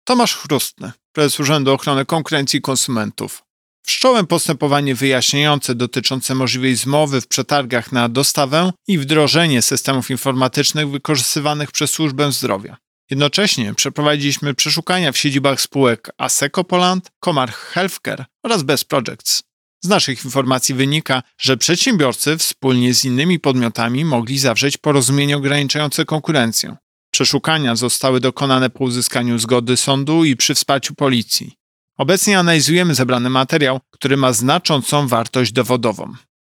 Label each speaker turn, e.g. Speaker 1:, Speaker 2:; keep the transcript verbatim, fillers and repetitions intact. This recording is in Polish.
Speaker 1: Tomasz Chrustny, prezes Urzędu Ochrony Konkurencji i Konsumentów. Wszcząłem postępowanie wyjaśniające dotyczące możliwej zmowy w przetargach na dostawę i wdrożenie systemów informatycznych wykorzystywanych przez służbę zdrowia. Jednocześnie przeprowadziliśmy przeszukania w siedzibach spółek Asseco Poland, Comarch Healthcare oraz Best Projects. Z naszych informacji wynika, że przedsiębiorcy wspólnie z innymi podmiotami mogli zawrzeć porozumienie ograniczające konkurencję. Przeszukania zostały dokonane po uzyskaniu zgody sądu i przy wsparciu policji. Obecnie analizujemy zebrany materiał, który ma znaczącą wartość dowodową.